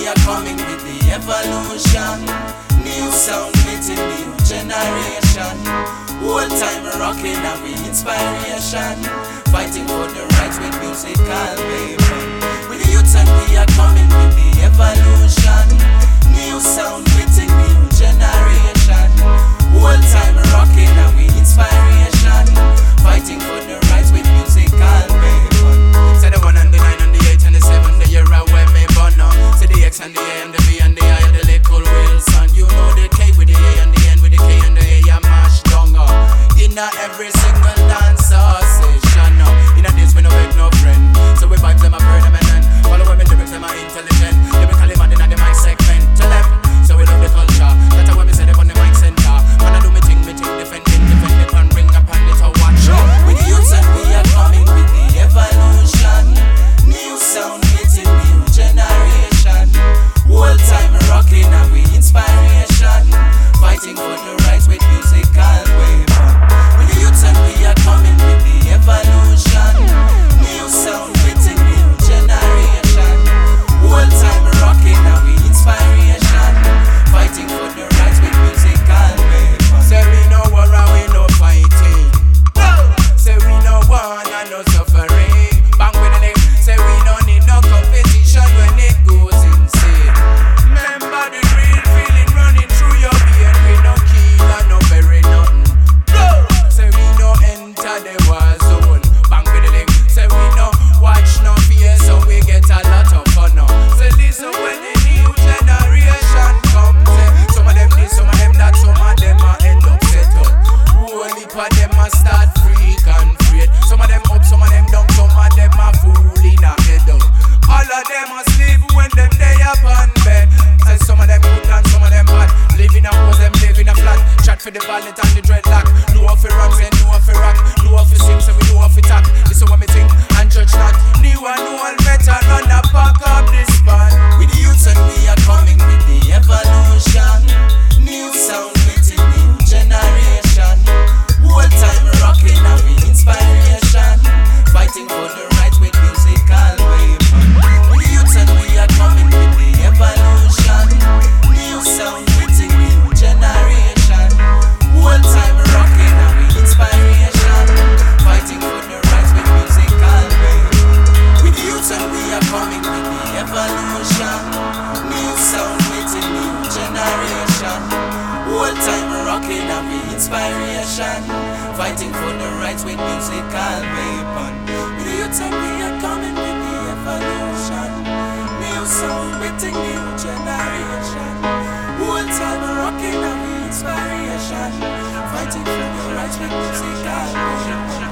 we are coming with the evolution. New sound meeting new generation. Whole time rocking and we inspiration. Fighting for the rights with musical weapon. With the youth and we are coming with the evolution. New sound meeting new generation. Whole time rocking and we inspiration. Fighting for the rights with musical weapon. Say the 1 and the 9 and the 8 and the 7, the year where me born now. Say the X and the A and the B and the I and the little Wilson. You know the K with the A and the N with the K and the A, you mash down. In every single dance session. In a days we no beg no friend. So we vibes them a permanent. Follow women lyrics them a intelligent. Lyrically mad in the mic segment. Tell them, so we love the culture. That's why we set up on the mic center. Man I do me thing, defend it and bring up and it a watch. With the youths and we are coming with the evolution. New sound meeting new generation. Whole time rocking and we inspiration. Fighting for the rights with musical weapon. With the youths and we are coming with the evolution. New sound meeting new generation. Whole time rocking and we inspiration. Fighting for the rights with musical weapon. Say we no war and we no fighting. Say we no want and no suffering. Bang with the name. Say we no need no competition when it goes insane. Remember the real feeling running through your vein. We no kill and no bury nothing. Say we no enter the war zone. Bang with the link. Say we no watch no fear, so we get a lot of fun now. Say listen when the new generation comes. Some of them this, some of them that, some of them a end up set up. Whole heap of them a start freak and afraid. Some of them up, some of them down, some of them a fool in a head up. All of them a sleep when them day up on bed. Say some of them good and some of them bad. Living a house, them live in a flat. Chat for the violent and the dreadlock. Know how fi run, say know how fi rock. Know how fi sing, say we know how fi talk. Listen what me think and judge not. New and old better run a pack up this band. With the youths and we are coming with the evolution. New sound meeting new generation. Whole time rocking and we inspiration. Fighting for the rights with musical weapon. With the youths and we are coming with the evolution. New sound meeting new generation. Whole time rocking and we inspiration. Fighting for the rights with musical weapon. With the youths and we are coming with the evolution. New sound meeting new generation. Whole time rocking and we inspiration. Fighting for the rights with musical weapon. With the youths and we are coming with the evolution. New sound meeting new generation. Whole time rocking and we inspiration. Fighting for the rights with musical weapon.